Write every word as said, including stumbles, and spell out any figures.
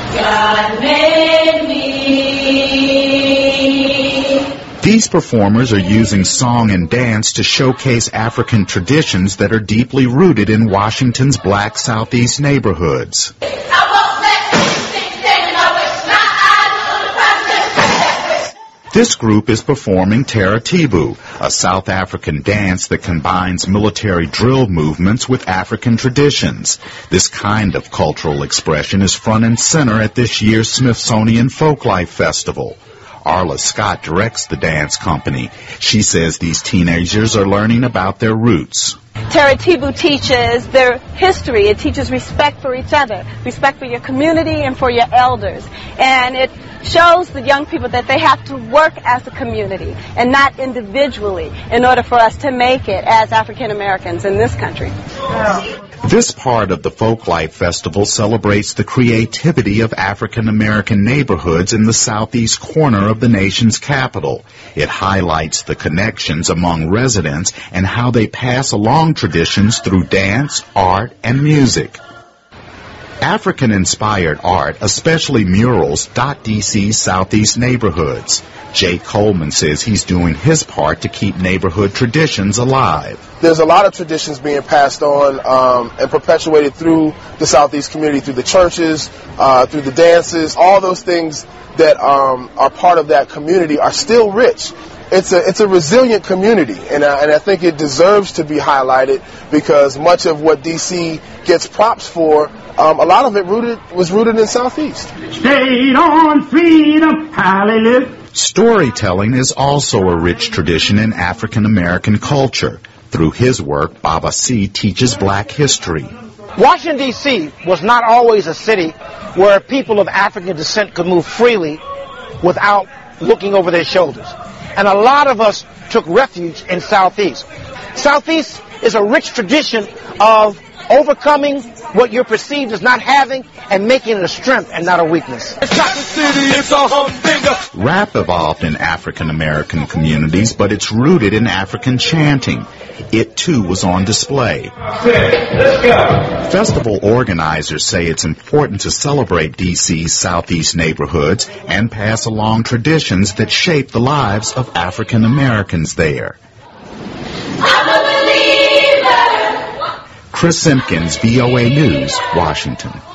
God made me. These performers are using song and dance to showcase African traditions that are deeply rooted in Washington's black Southeast neighborhoods. This group is performing Taratibu, a South African dance that combines military drill movements with African traditions. This kind of cultural expression is front and center at this year's Smithsonian Folklife Festival. Arla Scott directs the dance company. She says these teenagers are learning about their roots. Taratibu teaches their history. It teaches respect for each other, respect for your community and for your elders. And it shows the young people that they have to work as a community and not individually in order for us to make it as African Americans in this country. Yeah. This part of the Folklife Festival celebrates the creativity of African American neighborhoods in the southeast corner of the nation's capital. It highlights the connections among residents and how they pass along traditions through dance, art, and music. African-inspired art, especially murals, dot D C's southeast neighborhoods. Jay Coleman says he's doing his part to keep neighborhood traditions alive. There's a lot of traditions being passed on um, and perpetuated through the southeast community, through the churches, uh, through the dances. All those things that um, are part of that community are still rich. It's a it's a resilient community, and I, and I think it deserves to be highlighted because much of what D C gets props for, um, a lot of it rooted was rooted in Southeast. Stayed on freedom, hallelujah. Storytelling is also a rich tradition in African American culture. Through his work, Baba C teaches black history. Washington, D C was not always a city where people of African descent could move freely without looking over their shoulders. And a lot of us took refuge in Southeast. Southeast is a rich tradition of overcoming what you're perceived as not having and making it a strength and not a weakness. Rap evolved in African American communities, but it's rooted in African chanting. It too was on display. Let's go. Festival organizers say it's important to celebrate D C's southeast neighborhoods and pass along traditions that shape the lives of African Americans there. I'm a believer. Chris Simpkins, V O A News, Washington.